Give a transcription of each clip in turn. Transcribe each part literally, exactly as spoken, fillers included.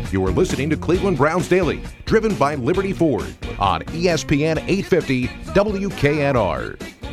You are listening to Cleveland Browns Daily, driven by Liberty Ford on E S P N eight fifty W K N R.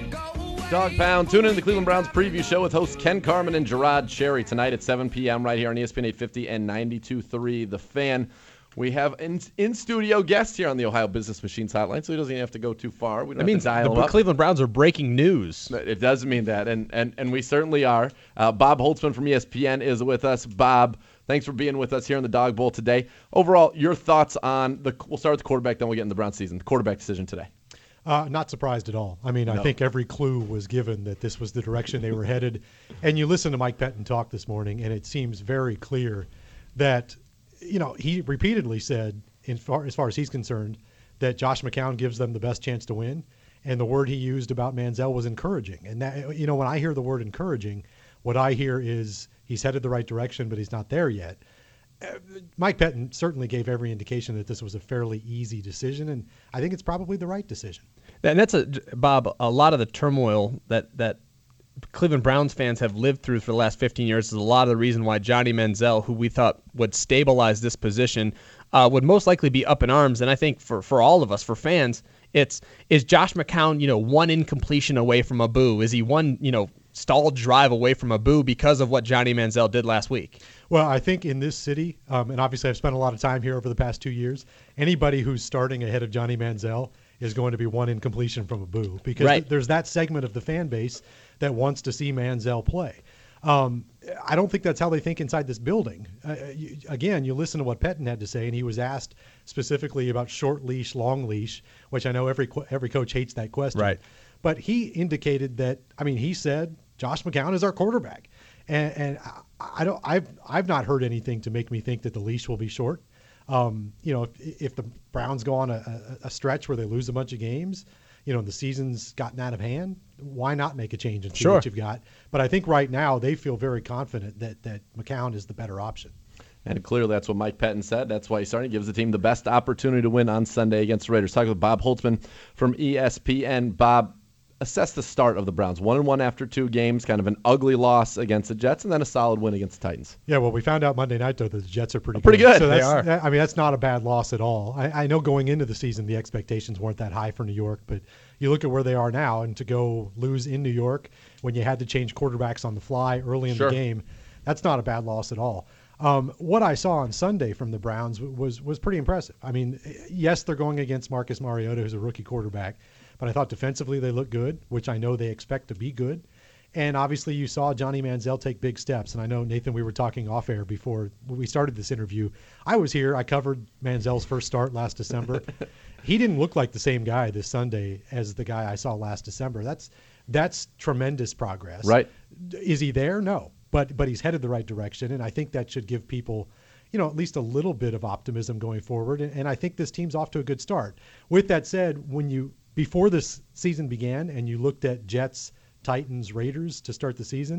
Dog Pound. Tune in to the Cleveland Browns preview show with hosts Ken Carman and Gerard Cherry tonight at seven p.m. right here on E S P N eight fifty and ninety-two point three The Fan. We have in, in-studio guests here on the Ohio Business Machines hotline, so he doesn't even have to go too far. We don't that have means to dial the him up. Cleveland Browns are breaking news. It does mean that, and and, and we certainly are. Uh, Bob Holtzman from E S P N is with us. Bob, thanks for being with us here in the Dog Bowl today. Overall, your thoughts on the – we'll start with the quarterback, then we'll get in the Browns season. The quarterback decision today. Uh, not surprised at all. I mean, no. I think every clue was given that this was the direction they were headed. And you listen to Mike Pettine talk this morning, and it seems very clear that, you know, he repeatedly said, in far, as far as he's concerned, that Josh McCown gives them the best chance to win. And the word he used about Manziel was encouraging. And, that, you know, when I hear the word encouraging, what I hear is he's headed the right direction, but he's not there yet. Uh, Mike Pettine certainly gave every indication that this was a fairly easy decision, and I think it's probably the right decision. And that's, a Bob, a lot of the turmoil that, that Cleveland Browns fans have lived through for the last fifteen years is a lot of the reason why Johnny Manziel, who we thought would stabilize this position, uh, would most likely be up in arms. And I think for, for all of us, for fans, it's is Josh McCown, you know, one incompletion away from a boo? Is he one, you know, stalled drive away from a boo because of what Johnny Manziel did last week? Well, I think in this city, um, and obviously I've spent a lot of time here over the past two years, anybody who's starting ahead of Johnny Manziel is going to be one incompletion from a boo, because right. th- there's that segment of the fan base that wants to see Manziel play. Um, I don't think that's how they think inside this building. Uh, you, again, you listen to what Pettine had to say, and he was asked specifically about short leash, long leash, which I know every every coach hates that question. Right. But he indicated that, I mean, he said Josh McCown is our quarterback. And, and I, I don't, I've, I've not heard anything to make me think that the leash will be short. Um, you know, if, if the Browns go on a, a, a stretch where they lose a bunch of games, you know, the season's gotten out of hand, why not make a change and see sure. what you've got? But I think right now they feel very confident that, that McCown is the better option. And clearly that's what Mike Pettine said. That's why he's starting. Gives the team the best opportunity to win on Sunday against the Raiders. Talking with Bob Holtzman from E S P N. Bob, assess the start of the Browns. One and one after two games, kind of an ugly loss against the Jets, and then a solid win against the Titans. Yeah, well, we found out Monday night, though, that the Jets are pretty oh, pretty good. good. So they that's, are. That, I mean, that's not a bad loss at all. I, I know going into the season, the expectations weren't that high for New York, but you look at where they are now, and to go lose in New York when you had to change quarterbacks on the fly early in sure. the game, that's not a bad loss at all. Um, what I saw on Sunday from the Browns was was pretty impressive. I mean, yes, they're going against Marcus Mariota, who's a rookie quarterback, but I thought defensively they looked good, which I know they expect to be good. And obviously you saw Johnny Manziel take big steps. And I know, Nathan, we were talking off air before we started this interview. I was here. I covered Manziel's first start last December. He didn't look like the same guy this Sunday as the guy I saw last December. That's that's tremendous progress. Right. Is he there? No. But but he's headed the right direction, and I think that should give people, you know, at least a little bit of optimism going forward. And, and I think this team's off to a good start. With that said, when you before this season began and you looked at Jets, Titans, Raiders to start the season,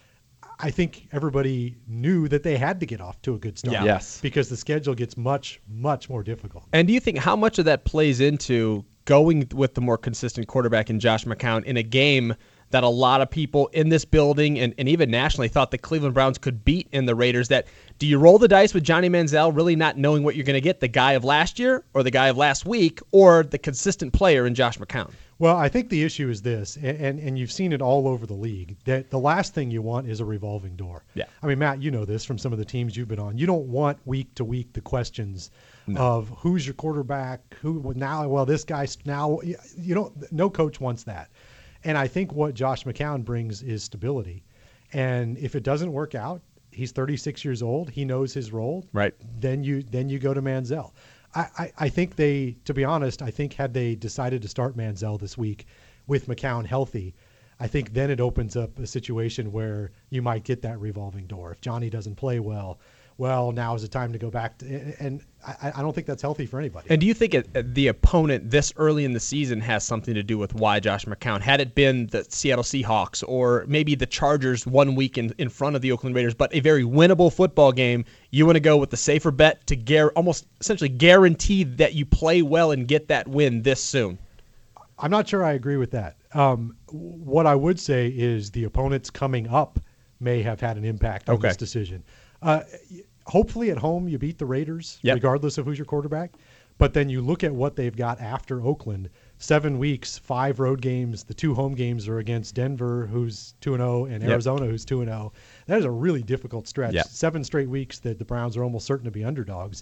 I think everybody knew that they had to get off to a good start. Yeah. Yes. Because the schedule gets much, much more difficult. And do you think how much of that plays into going with the more consistent quarterback in Josh McCown in a game that a lot of people in this building and, and even nationally thought the Cleveland Browns could beat in the Raiders? That do you roll the dice with Johnny Manziel really not knowing what you're going to get, the guy of last year or the guy of last week or the consistent player in Josh McCown? Well, I think the issue is this, and, and, and you've seen it all over the league, that the last thing you want is a revolving door. Yeah. I mean, Matt, you know this from some of the teams you've been on. You don't want week to week the questions no. of who's your quarterback, who now, well, this guy's now, you don't, no coach wants that. And I think what Josh McCown brings is stability. And if it doesn't work out, he's thirty-six years old. He knows his role. Right. Then you then you go to Manziel. I, I, I think they, to be honest, I think had they decided to start Manziel this week with McCown healthy, I think then it opens up a situation where you might get that revolving door. If Johnny doesn't play well, well, now is the time to go back to, and I, I don't think that's healthy for anybody. And do you think it, the opponent this early in the season has something to do with why Josh McCown? Had it been the Seattle Seahawks or maybe the Chargers one week in, in front of the Oakland Raiders, but a very winnable football game, you want to go with the safer bet to gar- almost essentially guarantee that you play well and get that win this soon? I'm not sure I agree with that. Um, what I would say is the opponents coming up may have had an impact on okay. this decision. Uh, hopefully at home you beat the Raiders, yep. regardless of who's your quarterback. But then you look at what they've got after Oakland. Seven weeks, five road games. The two home games are against Denver, who's two and oh, and Arizona, yep. who's two and oh. That is a really difficult stretch. Yep. Seven straight weeks that the Browns are almost certain to be underdogs.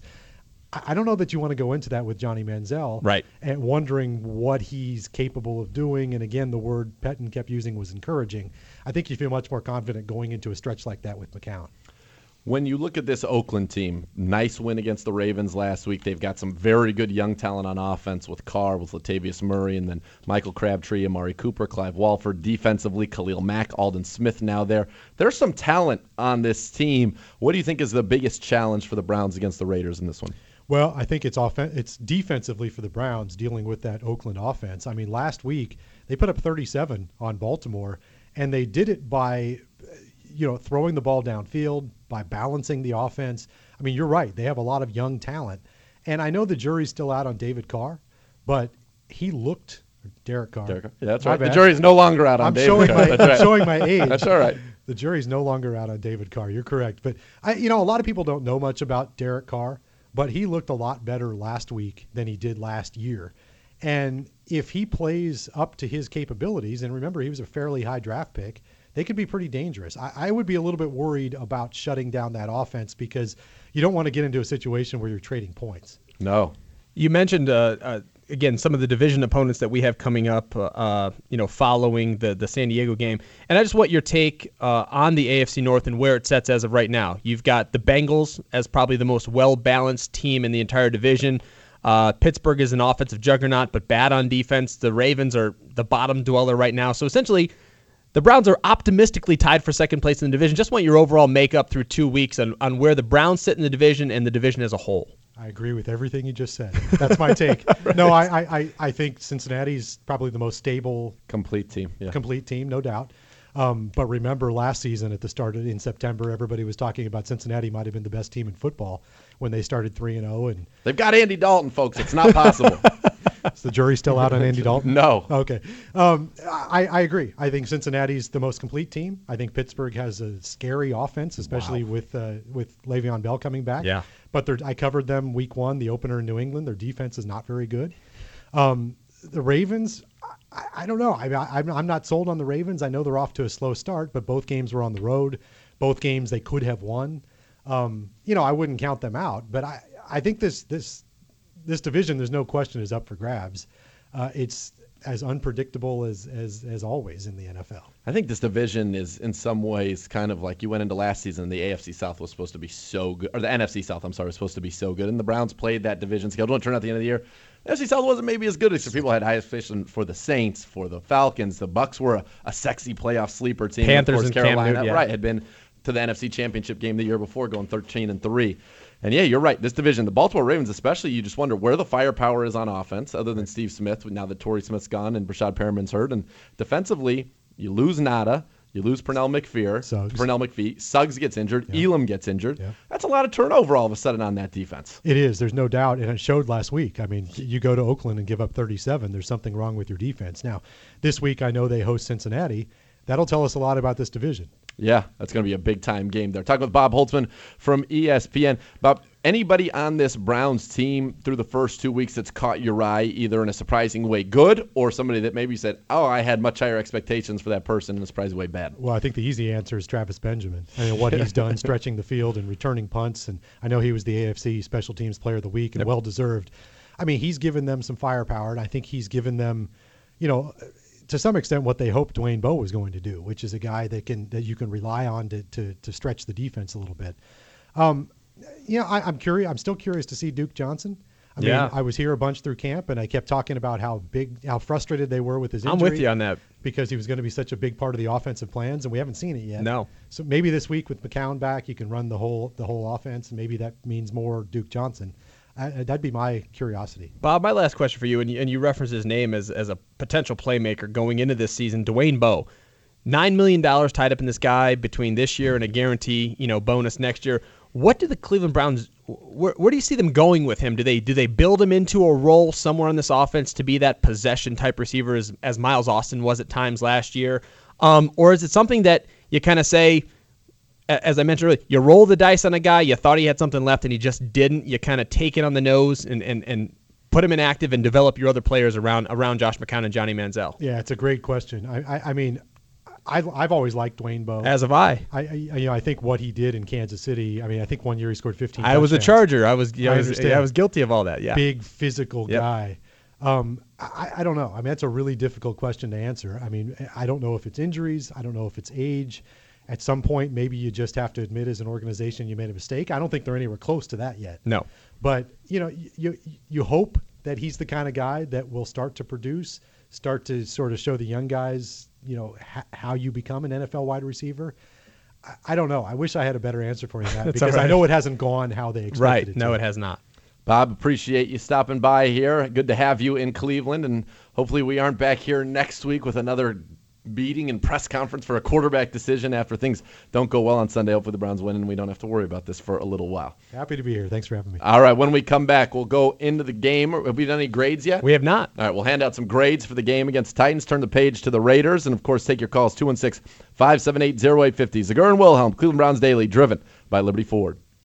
I don't know that you want to go into that with Johnny Manziel, right? And wondering what he's capable of doing. And again, the word Pettine kept using was encouraging. I think you feel much more confident going into a stretch like that with McCown. When you look at this Oakland team, nice win against the Ravens last week. They've got some very good young talent on offense with Carr, with Latavius Murray, and then Michael Crabtree, Amari Cooper, Clive Walford. Defensively, Khalil Mack, Aldon Smith now there. There's some talent on this team. What do you think is the biggest challenge for the Browns against the Raiders in this one? Well, I think it's off- it's defensively for the Browns dealing with that Oakland offense. I mean, last week they put up thirty-seven on Baltimore, and they did it by, you know, throwing the ball downfield, by balancing the offense. I mean, you're right. They have a lot of young talent. And I know the jury's still out on David Carr, but he looked – Derek Carr. Derek Carr. Yeah, that's right. Bad. The jury's no longer out on I'm David showing Carr. My, that's I'm right. showing my age. That's all right. The jury's no longer out on David Carr. You're correct. But, I, you know, a lot of people don't know much about Derek Carr, but he looked a lot better last week than he did last year. And if he plays up to his capabilities, and remember, he was a fairly high draft pick – they could be pretty dangerous. I, I would be a little bit worried about shutting down that offense because you don't want to get into a situation where you're trading points. No. You mentioned, uh, uh, again, some of the division opponents that we have coming up, uh, you know, following the, the San Diego game. And I just want your take uh, on the A F C North and where it sets as of right now. You've got the Bengals as probably the most well-balanced team in the entire division. Uh, Pittsburgh is an offensive juggernaut, but bad on defense. The Ravens are the bottom dweller right now. So essentially, the Browns are optimistically tied for second place in the division. Just want your overall makeup through two weeks on, on where the Browns sit in the division and the division as a whole. I agree with everything you just said. That's my take. Right. No, I, I, I think Cincinnati's probably the most stable, complete team. Yeah. Complete team, no doubt. Um, but remember last season at the start of, in September, everybody was talking about Cincinnati might have been the best team in football when they started three and oh. And they've got Andy Dalton, folks. It's not possible. Is the jury still out on Andy Dalton? No. Okay. Um, I, I agree. I think Cincinnati's the most complete team. I think Pittsburgh has a scary offense, especially wow. with uh, with Le'Veon Bell coming back. Yeah. But I covered them week one, the opener in New England. Their defense is not very good. Um, the Ravens, I, I don't know. I, I, I'm not sold on the Ravens. I know they're off to a slow start, but both games were on the road. Both games they could have won. Um, you know, I wouldn't count them out. But I, I think this this – This division, there's no question, is up for grabs. Uh, it's as unpredictable as, as as always in the N F L. I think this division is in some ways kind of like you went into last season. The A F C South was supposed to be so good, or the N F C South, I'm sorry, was supposed to be so good. And the Browns played that division schedule. It turned out at the end of the year, the N F C South wasn't maybe as good as people had high expectations for the Saints, for the Falcons. The Bucs were a, a sexy playoff sleeper team. Panthers and, of course, and Carolina, Cam Newton, yeah. right, had been to the N F C Championship game the year before, going thirteen and three. And yeah, you're right. This division, the Baltimore Ravens especially, you just wonder where the firepower is on offense, other than Steve Smith, now that Torrey Smith's gone and Brashad Perriman's hurt. And defensively, you lose Nada, you lose Pernell McPhee, Suggs. Pernell McPhee, Suggs gets injured, Yeah. Elam gets injured. Yeah. That's a lot of turnover all of a sudden on that defense. It is. There's no doubt, and it showed last week. I mean, you go to Oakland and give up thirty-seven, there's something wrong with your defense. Now, this week I know they host Cincinnati. That'll tell us a lot about this division. Yeah, that's going to be a big-time game there. Talking with Bob Holtzman from E S P N. Bob, anybody on this Browns team through the first two weeks that's caught your eye, either in a surprising way good or somebody that maybe said, oh, I had much higher expectations for that person in a surprising way bad? Well, I think the easy answer is Travis Benjamin. I mean, what he's done stretching the field and returning punts, and I know he was the A F C Special Teams Player of the Week and Yep. well-deserved. I mean, he's given them some firepower, and I think he's given them, you know, to some extent what they hoped Dwayne Bowe was going to do, which is a guy that can that you can rely on to to, to stretch the defense a little bit. Um, you know, I, I'm curious. I'm still curious to see Duke Johnson. I mean, Yeah. I was here a bunch through camp, and I kept talking about how big, how frustrated they were with his injury. I'm with you on that. Because he was going to be such a big part of the offensive plans, and we haven't seen it yet. No. So maybe this week with McCown back, you can run the whole the whole offense, and maybe that means more Duke Johnson. I, that'd be my curiosity. Bob, my last question for you, and you, and you referenced his name as, as a potential playmaker going into this season, Dwayne Bowe. nine million dollars tied up in this guy between this year and a guarantee, you know, bonus next year. What do the Cleveland Browns, where, where do you see them going with him? Do they do they build him into a role somewhere on this offense to be that possession-type receiver as, as Miles Austin was at times last year? Um, or is it something that you kind of say, as I mentioned earlier, you roll the dice on a guy, you thought he had something left and he just didn't. You kind of take it on the nose and, and, and put him inactive and develop your other players around around Josh McCown and Johnny Manziel. Yeah, it's a great question. I, I, I mean, I've, I've always liked Dwayne Bowe. As have I. I, I. You know, I think what he did in Kansas City, I mean, I think one year he scored fifteen I was a touchdowns. Charger. I was, I, I was, understand. I was guilty of all that, yeah. Big physical Yep. guy. Um, I, I don't know. I mean, that's a really difficult question to answer. I mean, I don't know if it's injuries. I don't know if it's age. At some point, maybe you just have to admit as an organization you made a mistake. I don't think they're anywhere close to that yet. No. But, you know, you you hope that he's the kind of guy that will start to produce, start to sort of show the young guys, you know, ha- how you become an N F L wide receiver. I, I don't know. I wish I had a better answer for you on that because right. I know it hasn't gone how they expected Right. it No, to. it has not. Bob, appreciate you stopping by here. Good to have you in Cleveland, and hopefully we aren't back here next week with another meeting and press conference for a quarterback decision after things don't go well on Sunday. Hopefully the Browns win and we don't have to worry about this for a little while. Happy to be here. Thanks for having me. All right, when we come back, we'll go into the game. Have we done any grades yet? We have not. All right, we'll hand out some grades for the game against Titans, turn the page to the Raiders, and, of course, take your calls, two one six, five seven eight, zero eight five zero. Zagur and Wilhelm, Cleveland Browns Daily, driven by Liberty Ford.